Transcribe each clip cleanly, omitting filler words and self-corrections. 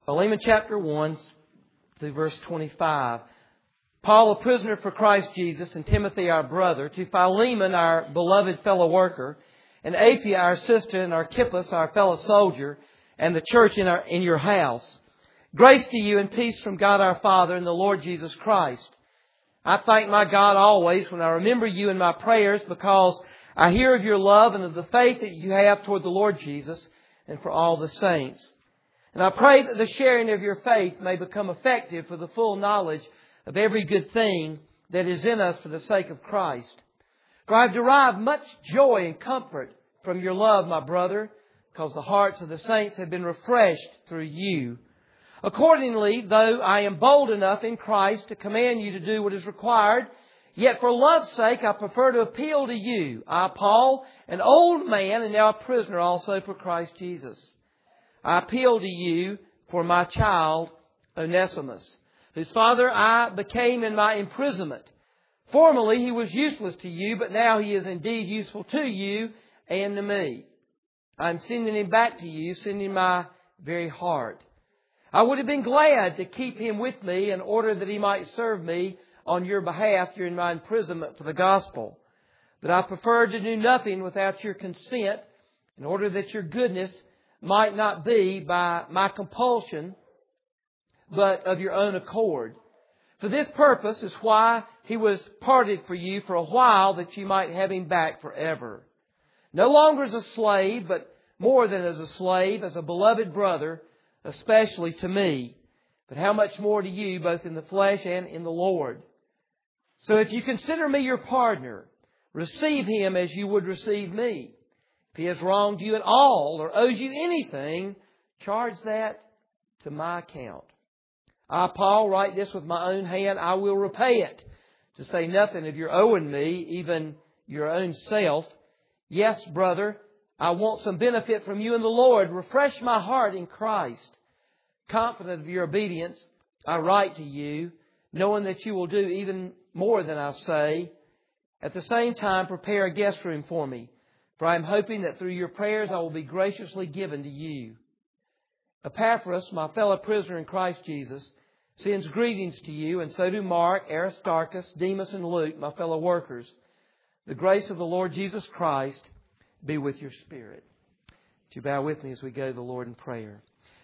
Philemon chapter 1 through verse 25. Paul, a prisoner for Christ Jesus, and Timothy, our brother, to Philemon, our beloved fellow worker, and Apphia, our sister, and Archippus, our fellow soldier, and the church in your house. Grace to you and peace from God our Father and the Lord Jesus Christ. I thank my God always when I remember you in my prayers, because I hear of your love and of the faith that you have toward the Lord Jesus and for all the saints. And I pray that the sharing of your faith may become effective for the full knowledge of every good thing that is in us for the sake of Christ. For I have derived much joy and comfort from your love, my brother, because the hearts of the saints have been refreshed through you. Accordingly, though I am bold enough in Christ to command you to do what is required, yet for love's sake I prefer to appeal to you. I, Paul, an old man and now a prisoner also for Christ Jesus. I appeal to you for my child, Onesimus, whose father I became in my imprisonment. Formerly he was useless to you, but now he is indeed useful to you and to me. I am sending him back to you, sending my very heart. I would have been glad to keep him with me in order that he might serve me on your behalf during my imprisonment for the gospel. But I preferred to do nothing without your consent, in order that your goodness might not be by my compulsion, but of your own accord. For this purpose is why he was parted for you for a while, that you might have him back forever. No longer as a slave, but more than as a slave, as a beloved brother, especially to me, but how much more to you, both in the flesh and in the Lord. So if you consider me your partner, receive him as you would receive me. If he has wronged you at all or owes you anything, charge that to my account. I, Paul, write this with my own hand. I will repay it, to say nothing of your owing me, even your own self. Yes, brother, I want some benefit from you in the Lord. Refresh my heart in Christ. Confident of your obedience, I write to you, knowing that you will do even more than I say. At the same time, prepare a guest room for me, for I am hoping that through your prayers I will be graciously given to you. Epaphras, my fellow prisoner in Christ Jesus, sends greetings to you, and so do Mark, Aristarchus, Demas, and Luke, my fellow workers. The grace of the Lord Jesus Christ be with your spirit. Would you bow with me as we go to the Lord in prayer?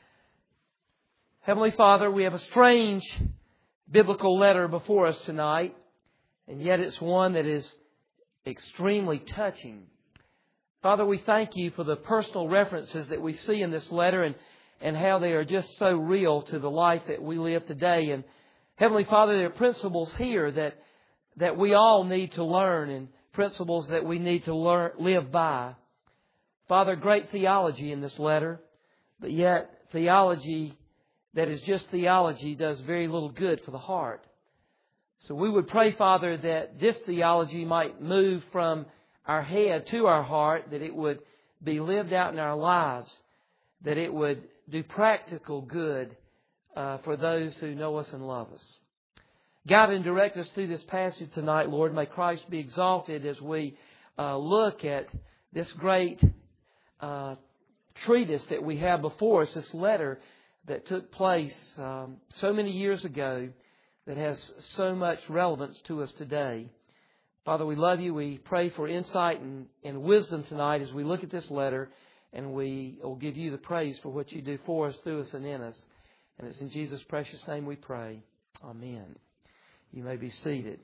Heavenly Father, we have a strange biblical letter before us tonight, and yet it's one that is extremely touching. Father, we thank you for the personal references that we see in this letter and how they are just so real to the life that we live today. And Heavenly Father, there are principles here that we all need to learn, and principles that we need to live by. Father, great theology in this letter, but yet theology that is just theology does very little good for the heart. So we would pray, Father, that this theology might move from our head to our heart, that it would be lived out in our lives, that it would do practical good for those who know us and love us. Guide and direct us through this passage tonight, Lord. May Christ be exalted as we look at this great treatise that we have before us, this letter that took place so many years ago that has so much relevance to us today. Father, we love you. We pray for insight and wisdom tonight as we look at this letter, and we will give you the praise for what you do for us, through us, and in us. And it's in Jesus' precious name we pray. Amen. You may be seated.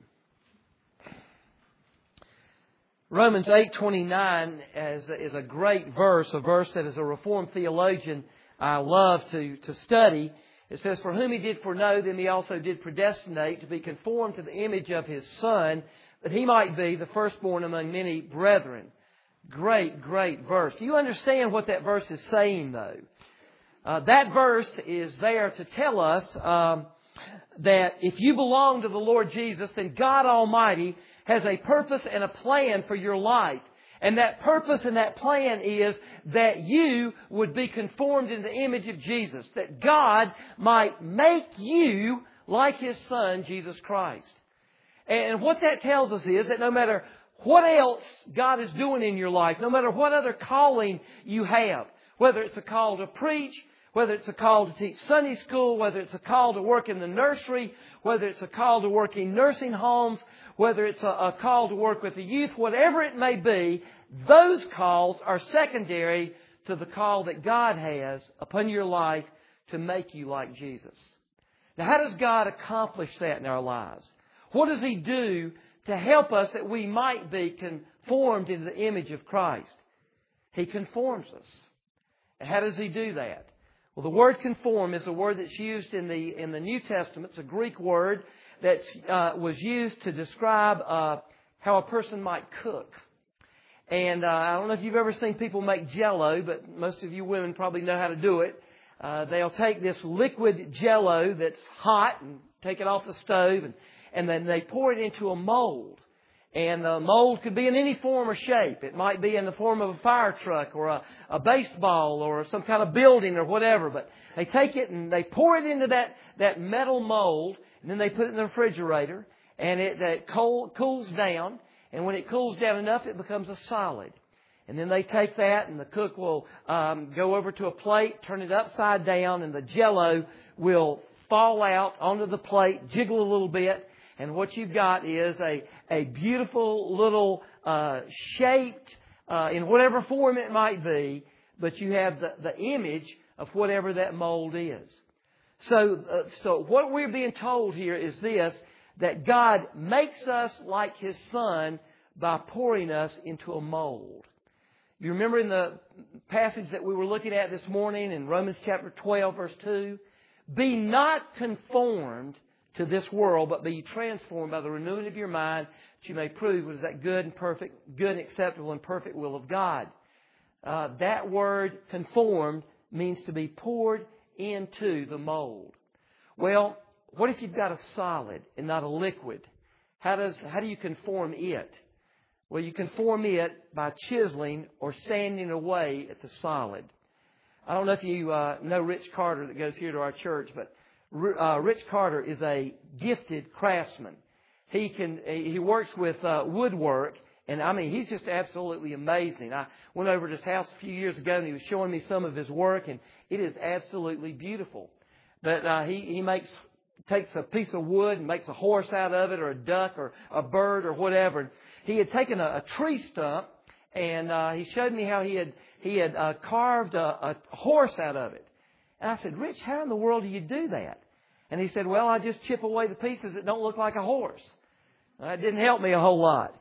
Romans 8:29 is a great verse, a verse that as a Reformed theologian I love to study. It says, "For whom He did foreknow, them He also did predestinate to be conformed to the image of His Son, that He might be the firstborn among many brethren." Great, great verse. Do you understand what that verse is saying, though? That verse is there to tell us that if you belong to the Lord Jesus, then God Almighty has a purpose and a plan for your life. And that purpose and that plan is that you would be conformed in the image of Jesus, that God might make you like His Son, Jesus Christ. And what that tells us is that no matter what else God is doing in your life, no matter what other calling you have, whether it's a call to preach, Whether it's a call to teach Sunday school, whether it's a call to work in the nursery, whether it's a call to work in nursing homes, whether it's a call to work with the youth, whatever it may be, those calls are secondary to the call that God has upon your life to make you like Jesus. Now, how does God accomplish that in our lives? What does He do to help us that we might be conformed into the image of Christ? He conforms us. And how does He do that? Well, the word conform is a word that's used in the New Testament. It's a Greek word that was used to describe how a person might cook. And I don't know if you've ever seen people make Jell-O, but most of you women probably know how to do it. They'll take this liquid Jell-O that's hot and take it off the stove, and then they pour it into a mold. And the mold could be in any form or shape. It might be in the form of a fire truck or a baseball or some kind of building or whatever. But they take it and they pour it into that metal mold, and then they put it in the refrigerator, and it cools down. And when it cools down enough, it becomes a solid. And then they take that, and the cook will go over to a plate, turn it upside down, and the Jell-O will fall out onto the plate, jiggle a little bit. And what you've got is a beautiful little shaped, in whatever form it might be, but you have the image of whatever that mold is. So what we're being told here is this, that God makes us like His Son by pouring us into a mold. You remember in the passage that we were looking at this morning in Romans chapter 12, verse 2, be not conformed to this world, but be transformed by the renewing of your mind, that you may prove what is that good and acceptable and perfect will of God. That word conformed means to be poured into the mold. Well, what if you've got a solid and not a liquid? How do you conform it? Well, you conform it by chiseling or sanding away at the solid. I don't know if you know Rich Carter that goes here to our church, but Rich Carter is a gifted craftsman. He works with woodwork, and I mean, he's just absolutely amazing. I went over to his house a few years ago, and he was showing me some of his work, and it is absolutely beautiful. But he takes a piece of wood and makes a horse out of it, or a duck, or a bird, or whatever. He had taken a tree stump, and he showed me how he had carved a horse out of it. And I said, Rich, how in the world do you do that? And he said, well, I just chip away the pieces that don't look like a horse. That didn't help me a whole lot.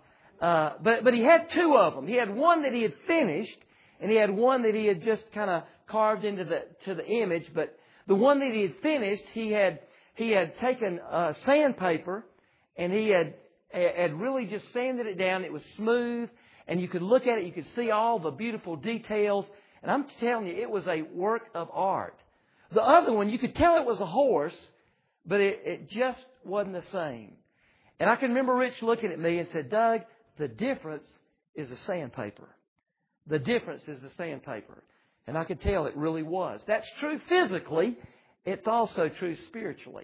But he had two of them. He had one that he had finished, and he had one that he had just kind of carved into the image. But the one that he had finished, he had taken sandpaper, and he had really just sanded it down. It was smooth, and you could look at it. You could see all the beautiful details. And I'm telling you, it was a work of art. The other one, you could tell it was a horse, but it just wasn't the same. And I can remember Rich looking at me and said, Doug, the difference is the sandpaper. The difference is the sandpaper. And I could tell it really was. That's true physically. It's also true spiritually.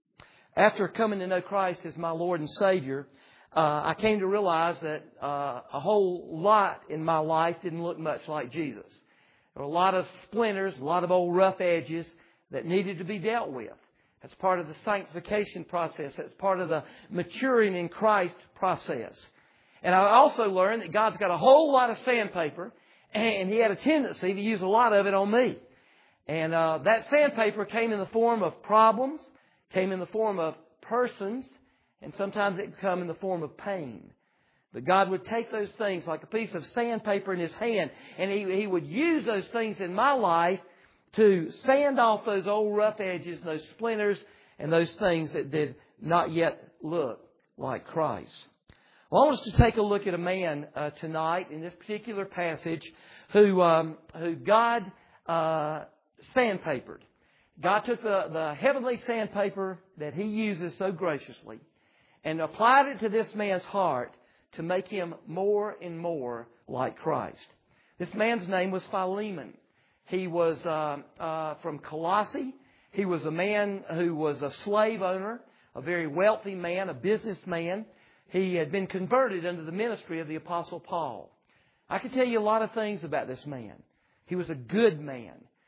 After coming to know Christ as my Lord and Savior, I came to realize that a whole lot in my life didn't look much like Jesus. There were a lot of splinters, a lot of old rough edges that needed to be dealt with. That's part of the sanctification process. That's part of the maturing in Christ process. And I also learned that God's got a whole lot of sandpaper, and He had a tendency to use a lot of it on me. And that sandpaper came in the form of problems, came in the form of persons, and sometimes it could come in the form of pain. But God would take those things like a piece of sandpaper in His hand, and He would use those things in my life to sand off those old rough edges, those splinters, and those things that did not yet look like Christ. Well, I want us to take a look at a man tonight in this particular passage who God sandpapered. God took the heavenly sandpaper that He uses so graciously and applied it to this man's heart to make him more and more like Christ. This man's name was Philemon. He was from Colossae. He was a man who was a slave owner, a very wealthy man, a businessman. He had been converted under the ministry of the Apostle Paul. I can tell you a lot of things about this man. He was a good man.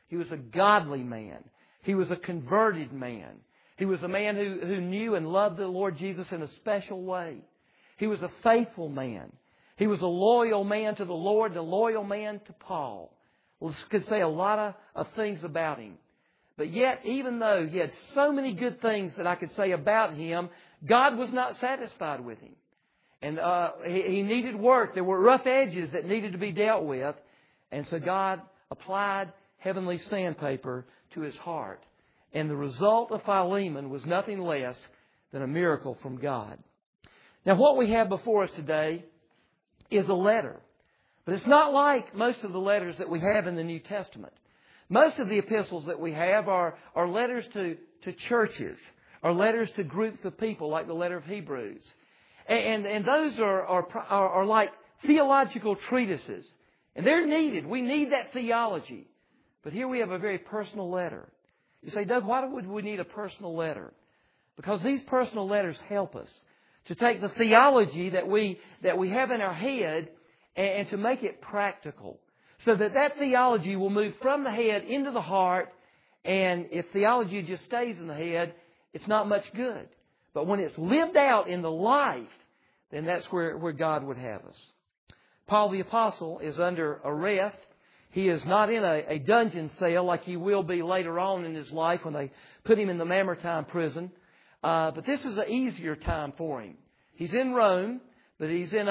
He was a godly man. He was a converted man. He was a man who knew and loved the Lord Jesus in a special way. He was a faithful man. He was a loyal man to the Lord and a loyal man to Paul. We could say a lot of things about him. But yet, even though he had so many good things that I could say about him, God was not satisfied with him. And he needed work. There were rough edges that needed to be dealt with. And so God applied heavenly sandpaper to his heart. And the result of Philemon was nothing less than a miracle from God. Now, what we have before us today is a letter. But it's not like most of the letters that we have in the New Testament. Most of the epistles that we have are letters to churches, or letters to groups of people, like the letter of Hebrews. And those are like theological treatises. And they're needed. We need that theology. But here we have a very personal letter. You say, Doug, why would we need a personal letter? Because these personal letters help us to take the theology that we have in our head and to make it practical. So that theology will move from the head into the heart. And if theology just stays in the head, it's not much good. But when it's lived out in the life, then that's where God would have us. Paul the Apostle is under arrest. He is not in a dungeon cell like he will be later on in his life when they put him in the Mamertine prison. But this is an easier time for him. He's in Rome, but he's in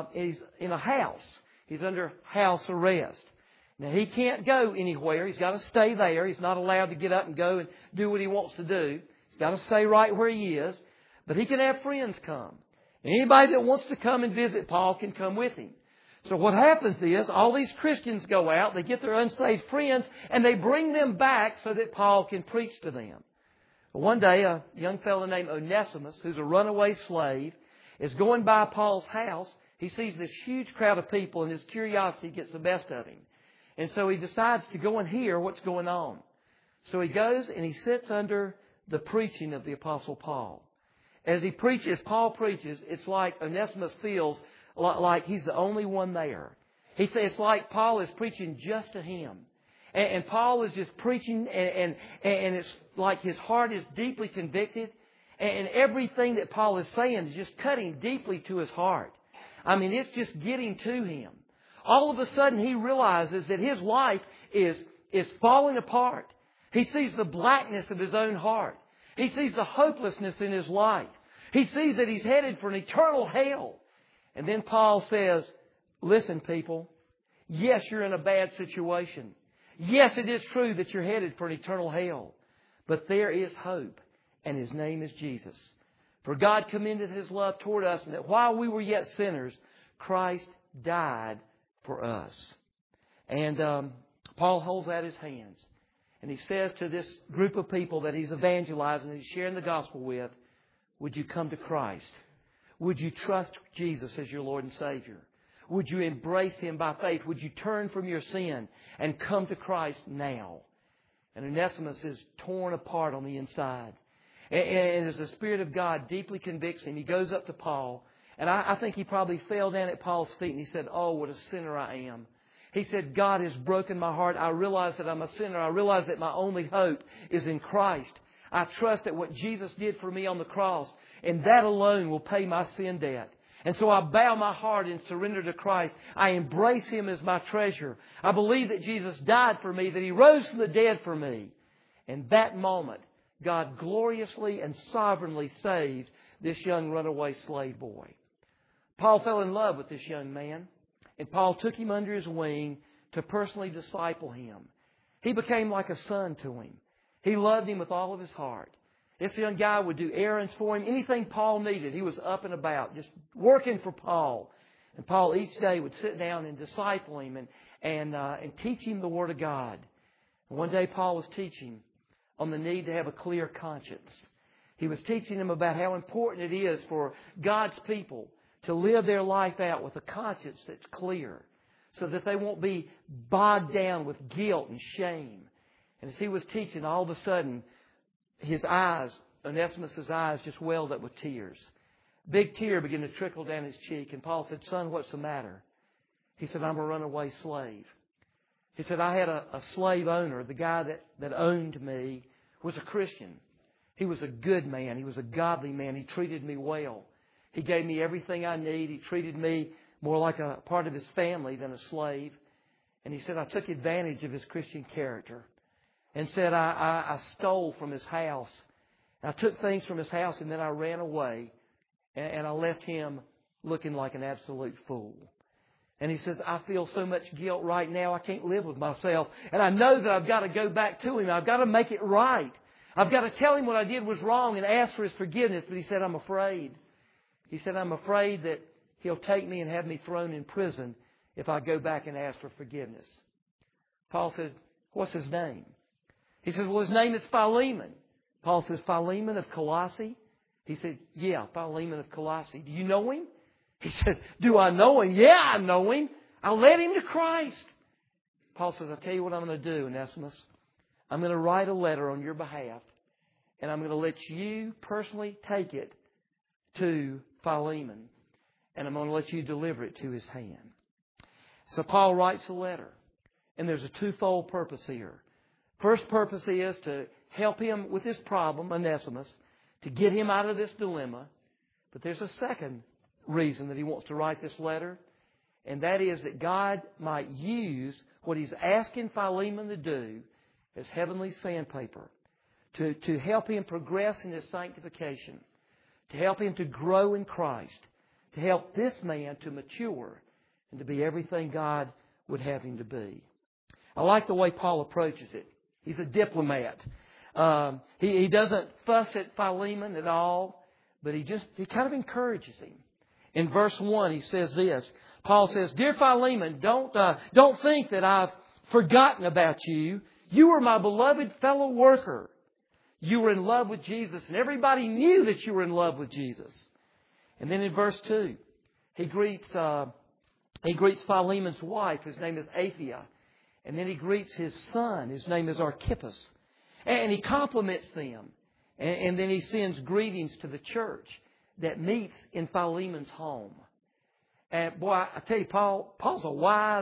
a house. He's under house arrest. Now, he can't go anywhere. He's got to stay there. He's not allowed to get up and go and do what he wants to do. He's got to stay right where he is. But he can have friends come. And anybody that wants to come and visit Paul can come with him. So what happens is all these Christians go out, they get their unsaved friends, and they bring them back so that Paul can preach to them. One day, a young fellow named Onesimus, who's a runaway slave, is going by Paul's house. He sees this huge crowd of people, and his curiosity gets the best of him. And so he decides to go and hear what's going on. So he goes and he sits under the preaching of the Apostle Paul. As Paul preaches, it's like Onesimus feels like he's the only one there. He says it's like Paul is preaching just to him. And Paul is just preaching, and it's like his heart is deeply convicted. And everything that Paul is saying is just cutting deeply to his heart. I mean, it's just getting to him. All of a sudden, he realizes that his life is falling apart. He sees the blackness of his own heart. He sees the hopelessness in his life. He sees that he's headed for an eternal hell. And then Paul says, listen, people, yes, you're in a bad situation. Yes, it is true that you're headed for an eternal hell. But there is hope, and His name is Jesus. For God commended His love toward us, and that while we were yet sinners, Christ died for us. And Paul holds out his hands, and he says to this group of people that he's evangelizing, and he's sharing the gospel with, would you come to Christ? Would you trust Jesus as your Lord and Savior? Would you embrace Him by faith? Would you turn from your sin and come to Christ now? And Onesimus is torn apart on the inside. And as the Spirit of God deeply convicts him, he goes up to Paul. And I think he probably fell down at Paul's feet and he said, oh, what a sinner I am. He said, God has broken my heart. I realize that I'm a sinner. I realize that my only hope is in Christ. I trust that what Jesus did for me on the cross, and that alone will pay my sin debt. And so I bow my heart and surrender to Christ. I embrace Him as my treasure. I believe that Jesus died for me, that He rose from the dead for me. And that moment, God gloriously and sovereignly saved this young runaway slave boy. Paul fell in love with this young man, and Paul took him under his wing to personally disciple him. He became like a son to him. He loved him with all of his heart. This young guy would do errands for him. Anything Paul needed, he was up and about, just working for Paul. And Paul each day would sit down and disciple him and teach him the Word of God. And one day Paul was teaching on the need to have a clear conscience. He was teaching him about how important it is for God's people to live their life out with a conscience that's clear, so that they won't be bogged down with guilt and shame. And as he was teaching, all of a sudden, his eyes, Onesimus' eyes, just welled up with tears. Big tear began to trickle down his cheek. And Paul said, son, what's the matter? He said, I'm a runaway slave. He said, I had a slave owner. The guy that owned me was a Christian. He was a good man. He was a godly man. He treated me well. He gave me everything I need. He treated me more like a part of his family than a slave. And he said, I took advantage of his Christian character. And said, I stole from his house. I took things from his house and then I ran away. And I left him looking like an absolute fool. And he says, I feel so much guilt right now. I can't live with myself. And I know that I've got to go back to him. I've got to make it right. I've got to tell him what I did was wrong and ask for his forgiveness. But he said, I'm afraid. He said, I'm afraid that he'll take me and have me thrown in prison if I go back and ask for forgiveness. Paul said, what's his name? He says, well, his name is Philemon. Paul says, Philemon of Colossae? He said, yeah, Philemon of Colossae. Do you know him? He said, do I know him? Yeah, I know him. I led him to Christ. Paul says, I'll tell you what I'm going to do, Onesimus. I'm going to write a letter on your behalf, and I'm going to let you personally take it to Philemon, and I'm going to let you deliver it to his hand. So Paul writes a letter, and there's a twofold purpose here. First purpose is to help him with this problem, Onesimus, to get him out of this dilemma. But there's a second reason that he wants to write this letter, and that is that God might use what he's asking Philemon to do as heavenly sandpaper to help him progress in his sanctification, to help him to grow in Christ, to help this man to mature and to be everything God would have him to be. I like the way Paul approaches it. He's a diplomat. He doesn't fuss at Philemon at all, but he kind of encourages him. In verse 1, he says this. Paul says, Dear Philemon, don't think that I've forgotten about you. You were my beloved fellow worker. You were in love with Jesus, and everybody knew that you were in love with Jesus. And then in verse 2, he greets Philemon's wife, whose name is Apphia. And then he greets his son, whose name is Archippus. And he compliments them. And then he sends greetings to the church that meets in Philemon's home. And boy, I tell you, Paul's a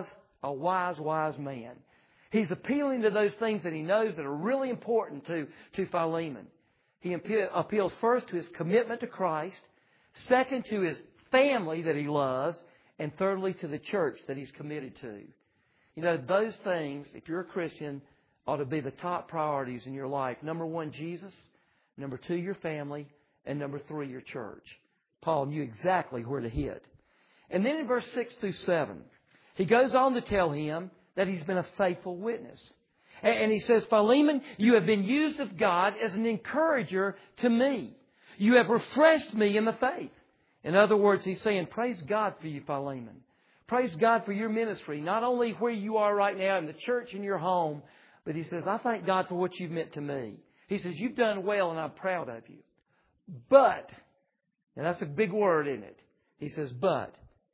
wise man. He's appealing to those things that he knows that are really important to Philemon. He appeals first to his commitment to Christ, second to his family that he loves, and thirdly to the church that he's committed to. You know, those things, if you're a Christian, ought to be the top priorities in your life. Number 1, Jesus. Number 2, your family. And number 3, your church. Paul knew exactly where to hit. And then in verse 6 through 7, he goes on to tell him that he's been a faithful witness. And he says, Philemon, you have been used of God as an encourager to me. You have refreshed me in the faith. In other words, he's saying, praise God for you, Philemon. Praise God for your ministry, not only where you are right now in the church in your home, but he says, I thank God for what you've meant to me. He says, you've done well and I'm proud of you. But, and that's a big word, isn't it? He says, but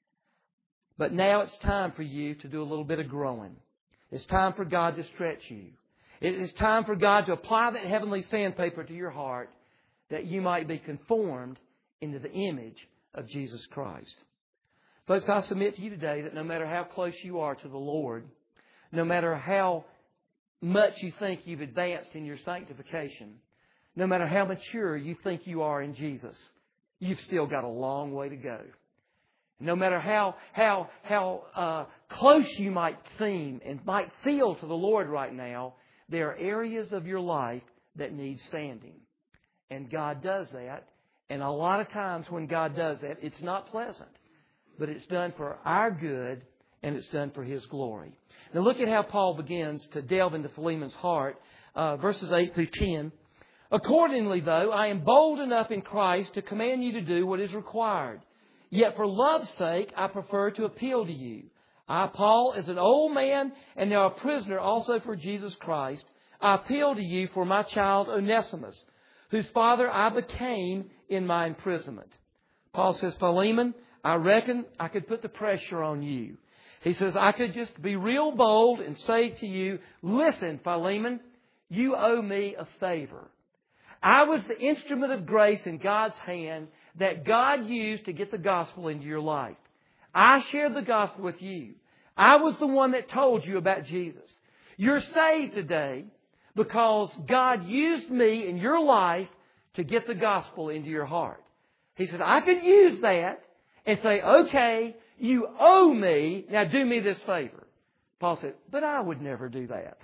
now it's time for you to do a little bit of growing. It's time for God to stretch you. It is time for God to apply that heavenly sandpaper to your heart that you might be conformed into the image of Jesus Christ. Folks, I submit to you today that no matter how close you are to the Lord, no matter how much you think you've advanced in your sanctification, no matter how mature you think you are in Jesus, you've still got a long way to go. No matter how close you might seem and might feel to the Lord right now, there are areas of your life that need sanding. And God does that. And a lot of times when God does that, it's not pleasant. But it's done for our good and it's done for His glory. Now look at how Paul begins to delve into Philemon's heart. Verses 8 through 10. Accordingly, though, I am bold enough in Christ to command you to do what is required. Yet for love's sake, I prefer to appeal to you. I, Paul, as an old man and now a prisoner also for Jesus Christ, I appeal to you for my child Onesimus, whose father I became in my imprisonment. Paul says, Philemon, I reckon I could put the pressure on you. He says, I could just be real bold and say to you, listen, Philemon, you owe me a favor. I was the instrument of grace in God's hand that God used to get the gospel into your life. I shared the gospel with you. I was the one that told you about Jesus. You're saved today because God used me in your life to get the gospel into your heart. He said, I could use that and say, okay, you owe me. Now do me this favor. Paul said, but I would never do that.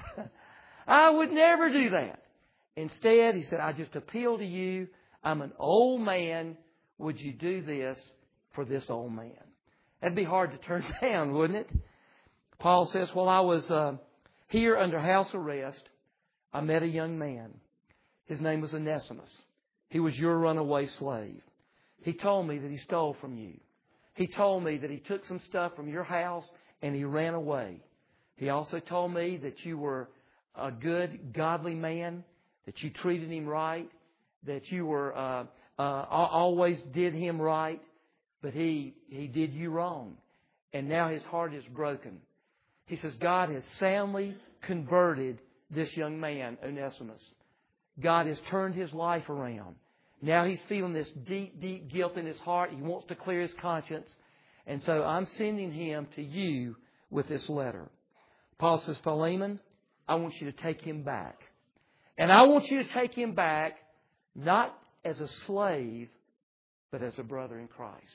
I would never do that. Instead, he said, I just appeal to you. I'm an old man. Would you do this for this old man? That'd be hard to turn down, wouldn't it? Paul says, while I was here under house arrest, I met a young man. His name was Onesimus. He was your runaway slave. He told me that he stole from you. He told me that he took some stuff from your house and he ran away. He also told me that you were a good, godly man, that you treated him right, that you were always did him right, but he did you wrong. And now his heart is broken. He says, God has soundly converted this young man, Onesimus. God has turned his life around. Now he's feeling this deep, deep guilt in his heart. He wants to clear his conscience. And so I'm sending him to you with this letter. Paul says, Philemon, I want you to take him back. And I want you to take him back not as a slave, but as a brother in Christ.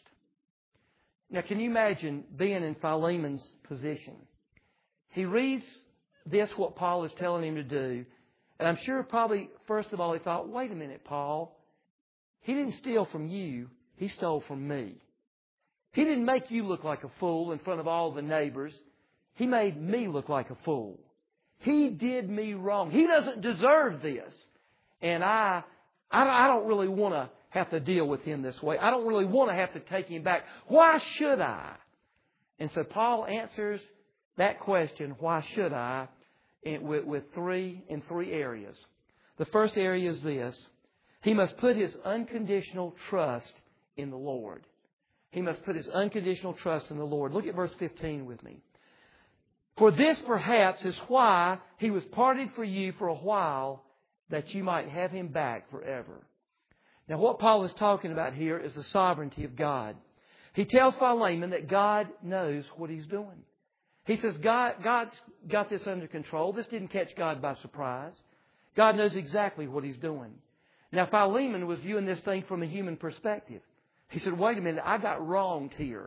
Now, can you imagine being in Philemon's position? He reads this, what Paul is telling him to do. And I'm sure probably, first of all, he thought, wait a minute, Paul. He didn't steal from you. He stole from me. He didn't make you look like a fool in front of all the neighbors. He made me look like a fool. He did me wrong. He doesn't deserve this. And I don't really want to have to deal with him this way. I don't really want to have to take him back. Why should I? And so Paul answers that question, why should I, with three areas. The first area is this. He must put his unconditional trust in the Lord. He must put his unconditional trust in the Lord. Look at verse 15 with me. For this perhaps is why he was parted for you for a while, that you might have him back forever. Now what Paul is talking about here is the sovereignty of God. He tells Philemon that God knows what he's doing. He says God's got this under control. This didn't catch God by surprise. God knows exactly what he's doing. Now Philemon was viewing this thing from a human perspective. He said, wait a minute, I got wronged here.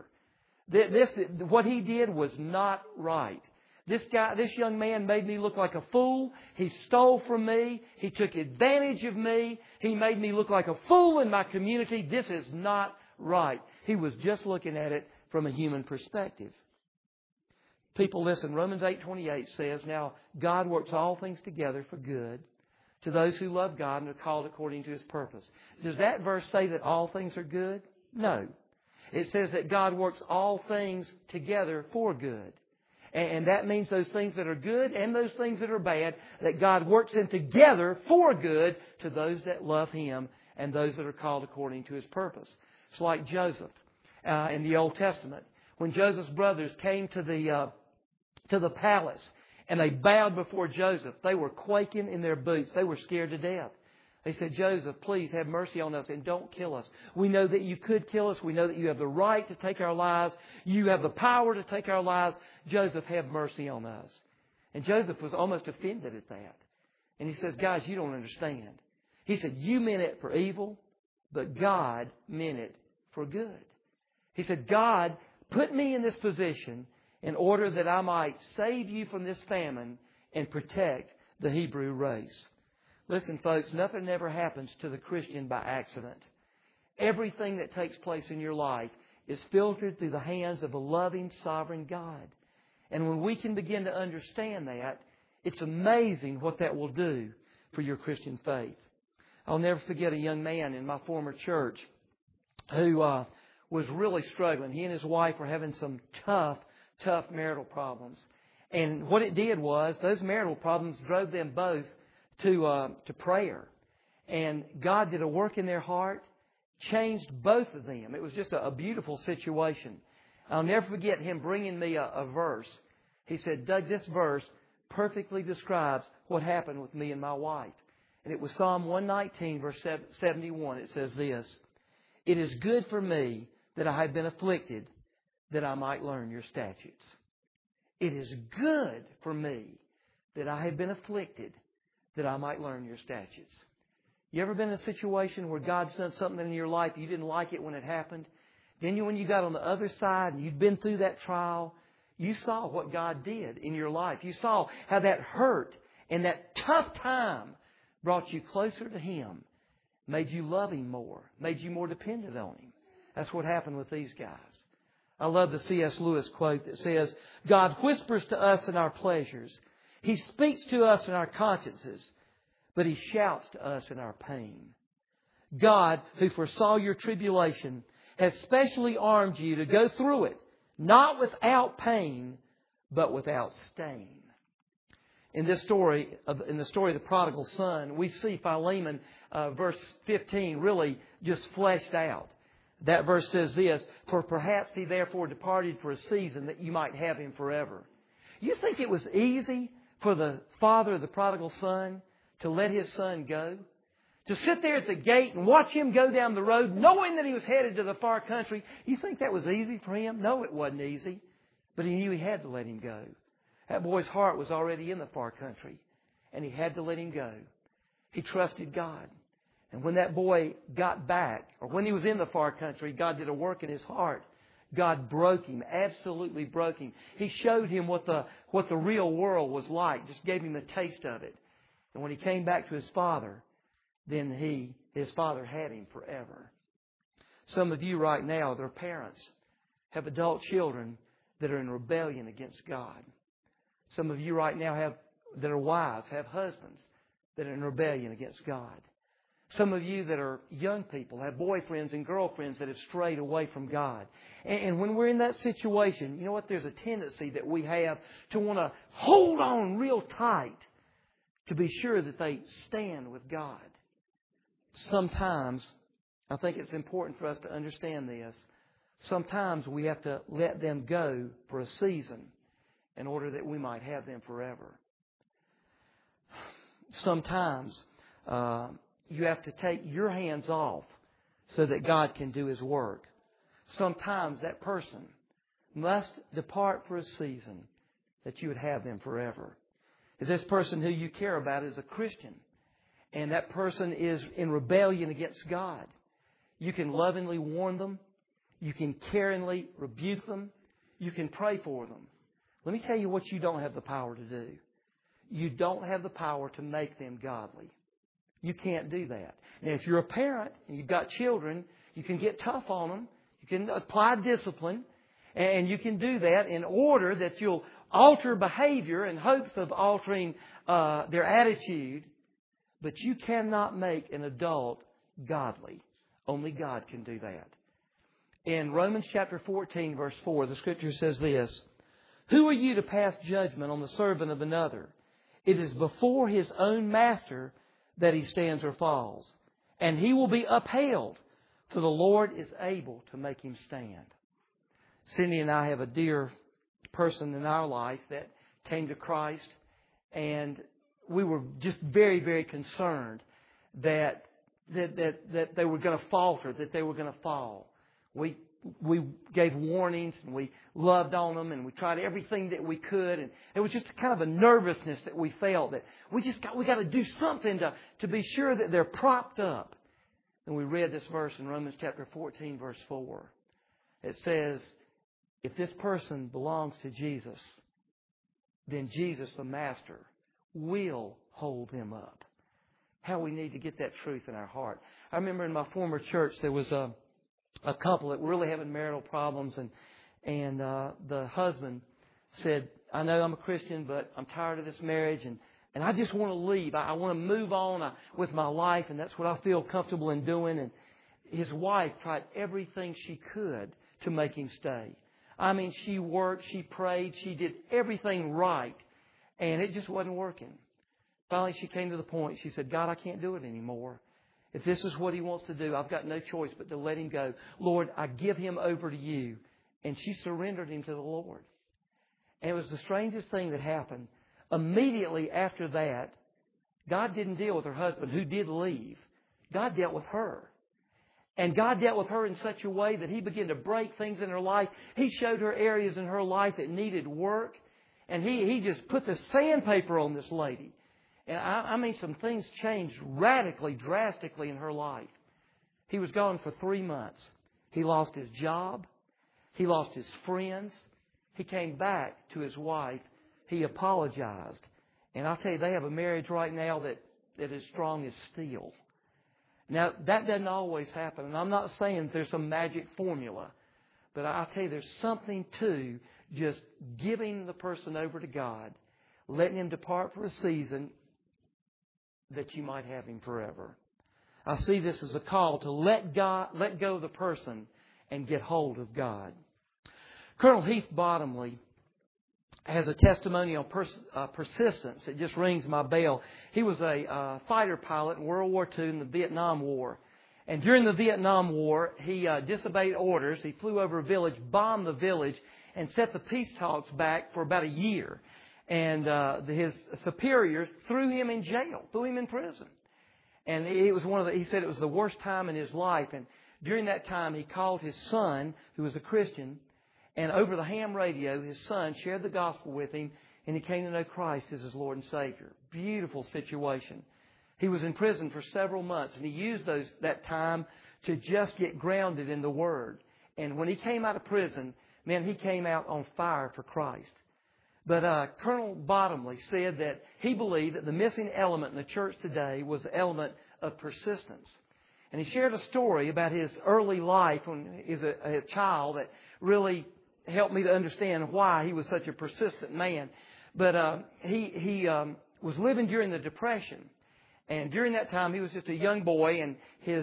What he did was not right. This young man made me look like a fool. He stole from me. He took advantage of me. He made me look like a fool in my community. This is not right. He was just looking at it from a human perspective. People, listen, Romans 8:28 says, now God works all things together for good to those who love God and are called according to His purpose. Does that verse say that all things are good? No. It says that God works all things together for good. And that means those things that are good and those things that are bad, that God works them together for good to those that love Him and those that are called according to His purpose. It's like Joseph in the Old Testament. When Joseph's brothers came to the palace and they bowed before Joseph, they were quaking in their boots. They were scared to death. They said, Joseph, please have mercy on us and don't kill us. We know that you could kill us. We know that you have the right to take our lives. You have the power to take our lives. Joseph, have mercy on us. And Joseph was almost offended at that. And he says, guys, you don't understand. He said, you meant it for evil, but God meant it for good. He said, God put me in this position in order that I might save you from this famine and protect the Hebrew race. Listen, folks, nothing ever happens to the Christian by accident. Everything that takes place in your life is filtered through the hands of a loving, sovereign God. And when we can begin to understand that, it's amazing what that will do for your Christian faith. I'll never forget a young man in my former church who was really struggling. He and his wife were having some tough marital problems. And what it did was, those marital problems drove them both to prayer. And God did a work in their heart, changed both of them. It was just a beautiful situation. I'll never forget him bringing me a verse. He said, Doug, this verse perfectly describes what happened with me and my wife. And it was Psalm 119, verse 71. It says this, it is good for me that I have been afflicted, that I might learn your statutes. It is good for me that I have been afflicted, that I might learn your statutes. You ever been in a situation where God's done something in your life, you didn't like it when it happened? Then when you got on the other side and you'd been through that trial, you saw what God did in your life. You saw how that hurt and that tough time brought you closer to Him, made you love Him more, made you more dependent on Him. That's what happened with these guys. I love the C.S. Lewis quote that says, God whispers to us in our pleasures. He speaks to us in our consciences, but He shouts to us in our pain. God, who foresaw your tribulation, has specially armed you to go through it, not without pain, but without stain. In the story of the prodigal son, we see Philemon, verse 15, really just fleshed out. That verse says this, for perhaps he therefore departed for a season that you might have him forever. You think it was easy for the father of the prodigal son to let his son go? To sit there at the gate and watch him go down the road knowing that he was headed to the far country. You think that was easy for him? No, it wasn't easy. But he knew he had to let him go. That boy's heart was already in the far country. And he had to let him go. He trusted God. And when that boy got back, or when he was in the far country, God did a work in his heart. God broke him, absolutely broke him. He showed him what the real world was like, just gave him a taste of it. And when he came back to his father, then his father had him forever. Some of you right now, their parents, have adult children that are in rebellion against God. Some of you right now that are wives, have husbands that are in rebellion against God. Some of you that are young people have boyfriends and girlfriends that have strayed away from God. And when we're in that situation, you know what? There's a tendency that we have to want to hold on real tight to be sure that they stand with God. Sometimes, I think it's important for us to understand this, sometimes we have to let them go for a season in order that we might have them forever. Sometimes you have to take your hands off so that God can do His work. Sometimes that person must depart for a season that you would have them forever. If this person who you care about is a Christian and that person is in rebellion against God, you can lovingly warn them. You can caringly rebuke them. You can pray for them. Let me tell you what you don't have the power to do. You don't have the power to make them godly. You can't do that. Now, if you're a parent and you've got children, you can get tough on them. You can apply discipline. And you can do that in order that you'll alter behavior in hopes of altering their attitude. But you cannot make an adult godly. Only God can do that. In Romans chapter 14, verse 4, the Scripture says this, who are you to pass judgment on the servant of another? It is before his own master that he stands or falls. And he will be upheld, for the Lord is able to make him stand. Cindy and I have a dear person in our life that came to Christ, and we were just very, very concerned that they were going to falter, that they were going to fall. We gave warnings, and we loved on them, and we tried everything that we could, and it was just kind of a nervousness that we felt that we got to do something to be sure that they're propped up. And we read this verse in Romans chapter 14, verse 4. It says, if this person belongs to Jesus, then Jesus, the Master, will hold them up. How we need to get that truth in our heart. I remember in my former church there was a couple that were really having marital problems, and the husband said, I know I'm a Christian, but I'm tired of this marriage, and I just want to leave. I want to move on with my life, and that's what I feel comfortable in doing. And his wife tried everything she could to make him stay. I mean, she worked, she prayed, she did everything right, and it just wasn't working. Finally, she came to the point, she said, God, I can't do it anymore. If this is what He wants to do, I've got no choice but to let him go. Lord, I give him over to you. And she surrendered him to the Lord. And it was the strangest thing that happened. Immediately after that, God didn't deal with her husband, who did leave. God dealt with her. And God dealt with her in such a way that He began to break things in her life. He showed her areas in her life that needed work. And he just put the sandpaper on this lady. And I mean, some things changed radically, drastically in her life. He was gone for 3 months. He lost his job. He lost his friends. He came back to his wife. He apologized. And I'll tell you, they have a marriage right now that is strong as steel. Now, that doesn't always happen. And I'm not saying there's some magic formula. But I'll tell you, there's something to just giving the person over to God, letting him depart for a season that you might have him forever. I see this as a call to let go of the person and get hold of God. Colonel Heath Bottomley has a testimony on persistence. It just rings my bell. He was a fighter pilot in World War II and the Vietnam War. And during the Vietnam War, he disobeyed orders. He flew over a village, bombed the village, and set the peace talks back for about a year. And his superiors threw him in jail, threw him in prison. And it was he said it was the worst time in his life. And during that time, he called his son, who was a Christian, and over the ham radio, his son shared the gospel with him, and he came to know Christ as his Lord and Savior. Beautiful situation. He was in prison for several months, and he used that time to just get grounded in the Word. And when he came out of prison, man, he came out on fire for Christ. But Colonel Bottomley said that he believed that the missing element in the church today was the element of persistence. And he shared a story about his early life when he was a child that really helped me to understand why he was such a persistent man. But he was living during the Depression. And during that time, he was just a young boy, and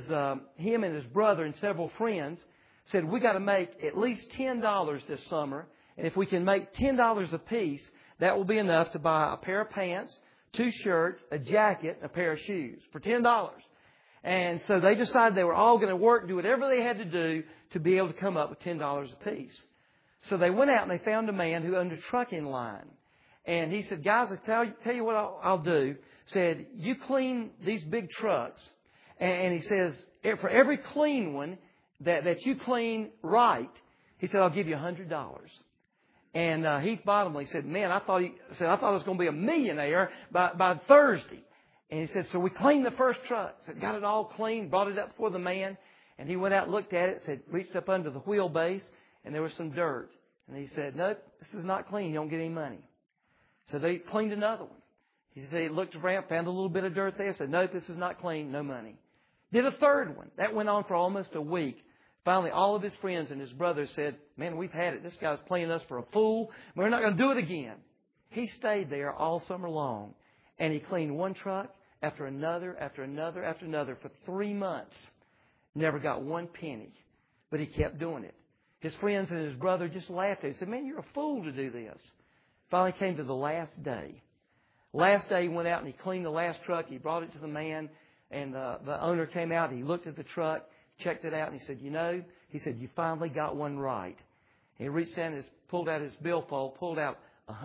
him and his brother and several friends said, we got to make at least $10 this summer. And if we can make $10 apiece, that will be enough to buy a pair of pants, 2 shirts, a jacket, and a pair of shoes for $10. And so they decided they were all going to work, do whatever they had to do to be able to come up with $10 apiece. So they went out and they found a man who owned a trucking line. And he said, guys, I'll tell you what I'll do. Said, you clean these big trucks. And he says, for every clean one that you clean right, he said, I'll give you $100. And Heath Bottomley said, man, I thought I was going to be a millionaire by Thursday. And he said, so we cleaned the first truck. Said, got it all clean, brought it up before the man. And he went out, looked at it, said, reached up under the wheelbase, and there was some dirt. And he said, nope, this is not clean. You don't get any money. So they cleaned another one. He said, he looked around, found a little bit of dirt there, said, nope, this is not clean, no money. Did a third one. That went on for almost a week. Finally, all of his friends and his brothers said, man, we've had it. This guy's playing us for a fool. We're not going to do it again. He stayed there all summer long, and he cleaned one truck after another, after another, after another for 3 months. Never got one penny, but he kept doing it. His friends and his brother just laughed at him. He said, man, you're a fool to do this. Finally came to the last day. Last day he went out and he cleaned the last truck. He brought it to the man, and the owner came out. He looked at the truck, checked it out, and he said, you finally got one right. And he reached down and pulled out his billfold, pulled out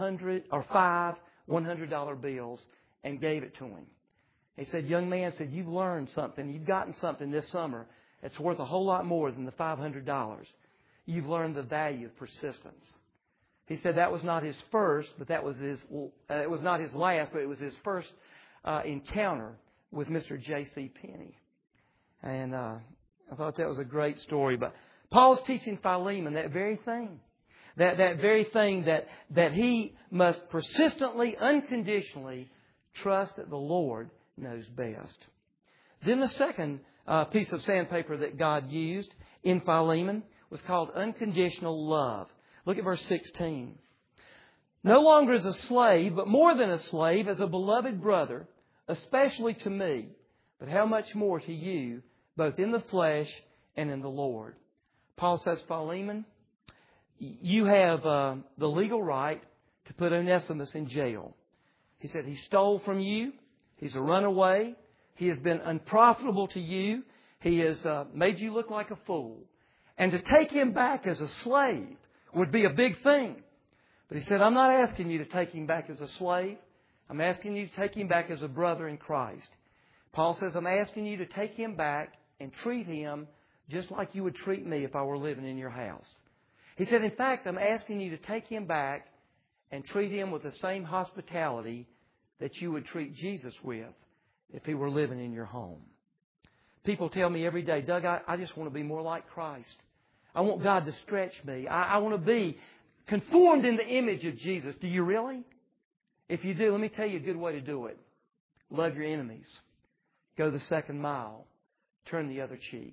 5 $100 bills, and gave it to him. He said, young man, you've learned something. You've gotten something this summer that's worth a whole lot more than the $500. You've learned the value of persistence. He said that was not his first, but it was not his last, but it was his first encounter with Mr. J.C. Penney. And I thought that was a great story. But Paul's teaching Philemon that very thing. That very thing that he must persistently, unconditionally trust that the Lord knows best. Then the second piece of sandpaper that God used in Philemon was called unconditional love. Look at verse 16. No longer as a slave, but more than a slave, as a beloved brother, especially to me, but how much more to you, both in the flesh and in the Lord. Paul says, Philemon, you have the legal right to put Onesimus in jail. He said he stole from you. He's a runaway. He has been unprofitable to you. He has made you look like a fool. And to take him back as a slave would be a big thing. But he said, I'm not asking you to take him back as a slave. I'm asking you to take him back as a brother in Christ. Paul says, I'm asking you to take him back and treat him just like you would treat me if I were living in your house. He said, in fact, I'm asking you to take him back and treat him with the same hospitality that you would treat Jesus with if he were living in your home. People tell me every day, Doug, I just want to be more like Christ. I want God to stretch me. I want to be conformed in the image of Jesus. Do you really? If you do, let me tell you a good way to do it. Love your enemies. Go the second mile. Turn the other cheek.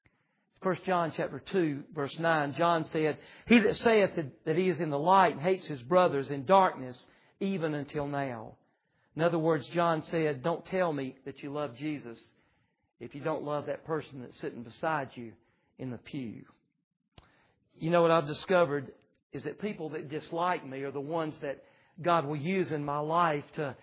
1 John chapter 2, verse 9, John said, He that saith that he is in the light and hates his brothers in darkness, even until now. In other words, John said, don't tell me that you love Jesus if you don't love that person that's sitting beside you in the pew. You know what I've discovered is that people that dislike me are the ones that God will use in my life to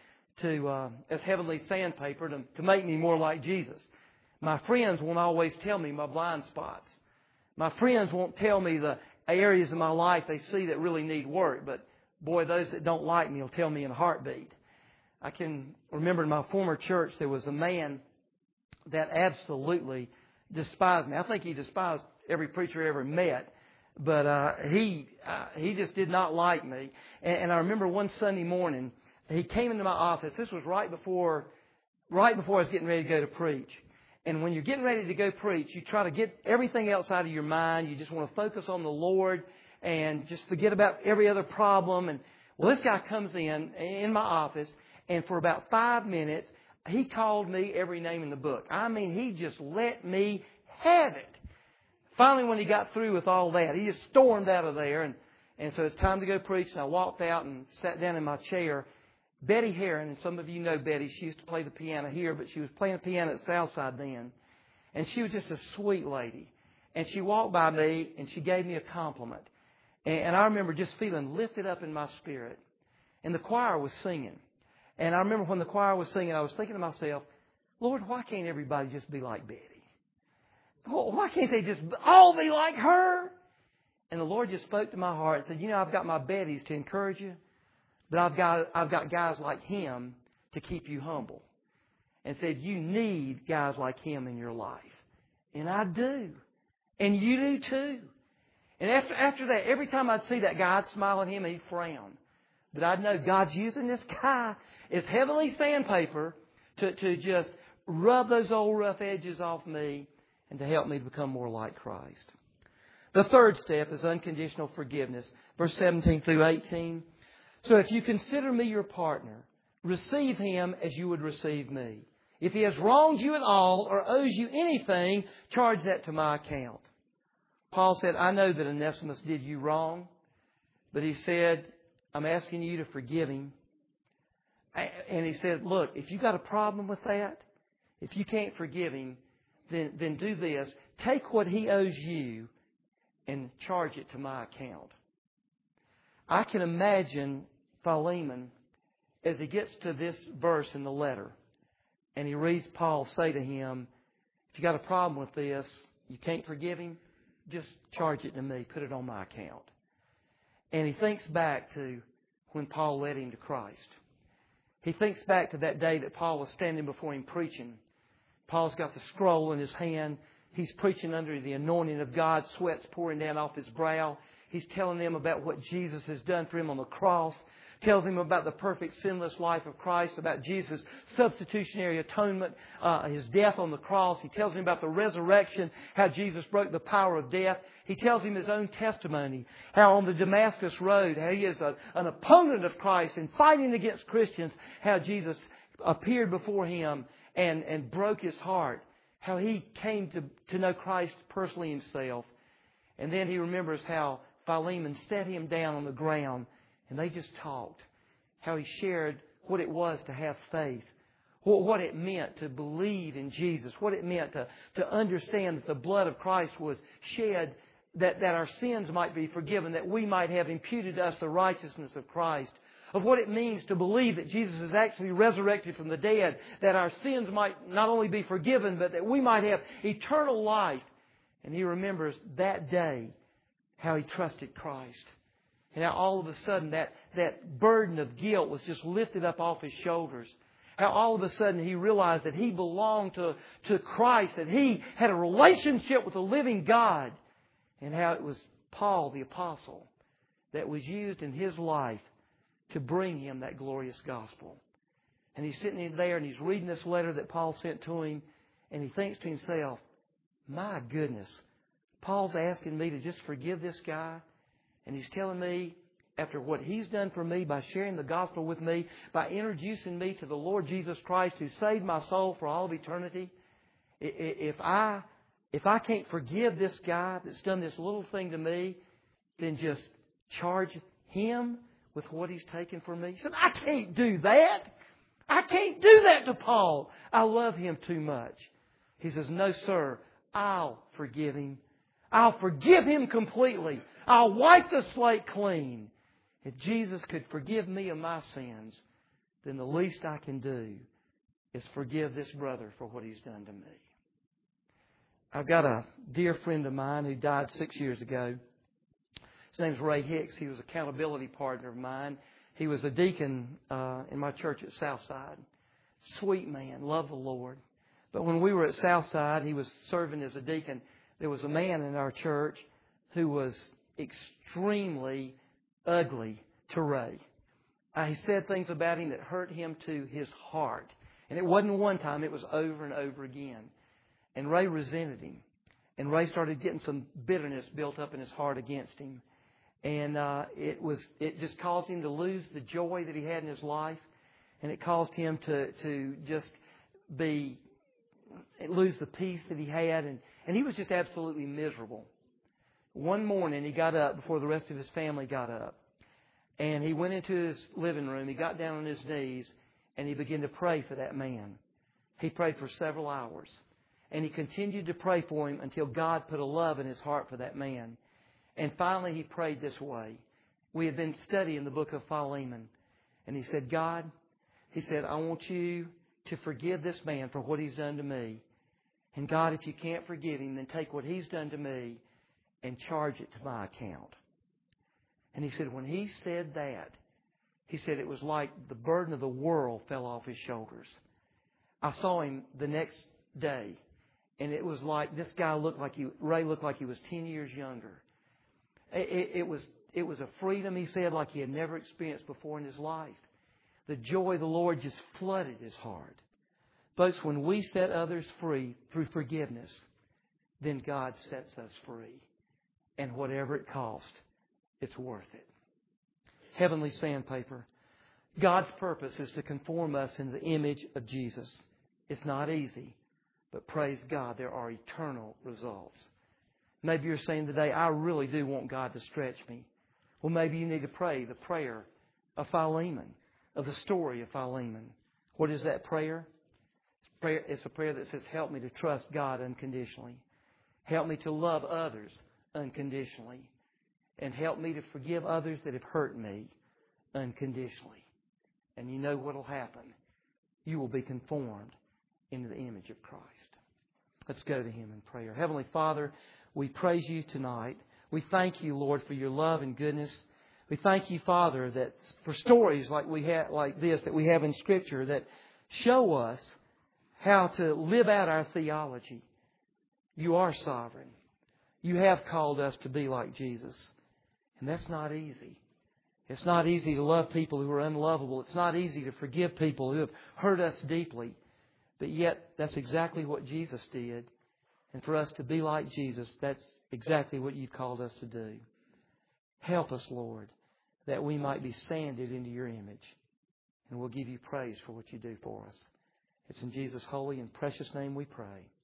as heavenly sandpaper to make me more like Jesus. My friends won't always tell me my blind spots. My friends won't tell me the areas of my life they see that really need work. But boy, those that don't like me will tell me in a heartbeat. I can remember in my former church there was a man that absolutely despised me. I think he despised every preacher I ever met. But he just did not like me. And I remember one Sunday morning, he came into my office. This was right before I was getting ready to go to preach. And when you're getting ready to go preach, you try to get everything else out of your mind. You just want to focus on the Lord and just forget about every other problem. And well, this guy comes in my office, and for about 5 minutes, he called me every name in the book. I mean, he just let me have it. Finally, when he got through with all that, he just stormed out of there. And so it's time to go preach. And I walked out and sat down in my chair. Betty Heron, and some of you know Betty, she used to play the piano here, but she was playing the piano at Southside then. And she was just a sweet lady. And she walked by me and she gave me a compliment. And I remember just feeling lifted up in my spirit. And the choir was singing. And I remember when the choir was singing, I was thinking to myself, Lord, why can't everybody just be like Betty? Why can't they just all be like her? And the Lord just spoke to my heart and said, you know, I've got my Bettys to encourage you. But I've got guys like him to keep you humble. And said, you need guys like him in your life. And I do. And you do too. And after that, every time I'd see that guy, I'd smile at him and he'd frown. But I'd know God's using this guy as heavenly sandpaper to just rub those old rough edges off me and to help me to become more like Christ. The third step is unconditional forgiveness. Verse 17 through 18. So if you consider me your partner, receive him as you would receive me. If he has wronged you at all or owes you anything, charge that to my account. Paul said, I know that Onesimus did you wrong, but he said, I'm asking you to forgive him. And he says, look, if you've got a problem with that, if you can't forgive him, then do this. Take what he owes you and charge it to my account. I can imagine Philemon as he gets to this verse in the letter and he reads Paul say to him, if you got a problem with this, you can't forgive him, just charge it to me, put it on my account. And he thinks back to when Paul led him to Christ. He thinks back to that day that Paul was standing before him preaching. Paul's got the scroll in his hand. He's preaching under the anointing of God, sweat's pouring down off his brow. He's telling them about what Jesus has done for him on the cross. Tells him about the perfect sinless life of Christ, about Jesus' substitutionary atonement, his death on the cross. He tells him about the resurrection, how Jesus broke the power of death. He tells him his own testimony, how on the Damascus Road, how he is an opponent of Christ and fighting against Christians, how Jesus appeared before him and broke his heart, how he came to know Christ personally himself. And then he remembers how Philemon set him down on the ground and they just talked. How he shared what it was to have faith. What it meant to believe in Jesus. What it meant to understand that the blood of Christ was shed that our sins might be forgiven. That we might have imputed to us the righteousness of Christ. Of what it means to believe that Jesus is actually resurrected from the dead. That our sins might not only be forgiven, but that we might have eternal life. And he remembers that day how he trusted Christ. And how all of a sudden that burden of guilt was just lifted up off his shoulders. How all of a sudden he realized that he belonged to Christ. That he had a relationship with the living God. And how it was Paul the Apostle that was used in his life to bring him that glorious gospel. And he's sitting in there and he's reading this letter that Paul sent to him, and he thinks to himself, my goodness, Paul's asking me to just forgive this guy, and he's telling me, after what he's done for me by sharing the gospel with me, by introducing me to the Lord Jesus Christ who saved my soul for all of eternity, if I can't forgive this guy that's done this little thing to me, then just charge him with what he's taken from me. He said, I can't do that. I can't do that to Paul. I love him too much. He says, no, sir, I'll forgive him. I'll forgive him completely. I'll wipe the slate clean. If Jesus could forgive me of my sins, then the least I can do is forgive this brother for what he's done to me. I've got a dear friend of mine who died 6 years ago. His name's Ray Hicks. He was an accountability partner of mine. He was a deacon in my church at Southside. Sweet man, loved the Lord. But when we were at Southside, he was serving as a deacon. There was a man in our church who was extremely ugly to Ray. He said things about him that hurt him to his heart. And it wasn't one time, it was over and over again. And Ray resented him. And Ray started getting some bitterness built up in his heart against him. And it just caused him to lose the joy that he had in his life. And it caused him to just lose the peace that he had. And he was just absolutely miserable. One morning he got up before the rest of his family got up. And he went into his living room. He got down on his knees and he began to pray for that man. He prayed for several hours. And he continued to pray for him until God put a love in his heart for that man. And finally he prayed this way. We had been studying the book of Philemon. And he said, God, he said, I want you to forgive this man for what he's done to me. And God, if you can't forgive him, then take what he's done to me and charge it to my account. And he said, when he said that, he said it was like the burden of the world fell off his shoulders. I saw him the next day, and it was like this guy Ray looked like he was 10 years younger. It was a freedom, he said, like he had never experienced before in his life. The joy of the Lord just flooded his heart. Folks, when we set others free through forgiveness, then God sets us free. And whatever it costs, it's worth it. Heavenly sandpaper. God's purpose is to conform us into the image of Jesus. It's not easy, but praise God, there are eternal results. Maybe you're saying today, I really do want God to stretch me. Well, maybe you need to pray the prayer of Philemon, of the story of Philemon. What is that prayer? It's a prayer that says, help me to trust God unconditionally. Help me to love others unconditionally. And help me to forgive others that have hurt me unconditionally. And you know what will happen. You will be conformed into the image of Christ. Let's go to Him in prayer. Heavenly Father, we praise You tonight. We thank You, Lord, for Your love and goodness. We thank You, Father, that for stories like this that we have in Scripture that show us how to live out our theology. You are sovereign. You have called us to be like Jesus. And that's not easy. It's not easy to love people who are unlovable. It's not easy to forgive people who have hurt us deeply. But yet, that's exactly what Jesus did. And for us to be like Jesus, that's exactly what You've called us to do. Help us, Lord, that we might be sanded into Your image. And we'll give You praise for what You do for us. It's in Jesus' holy and precious name we pray.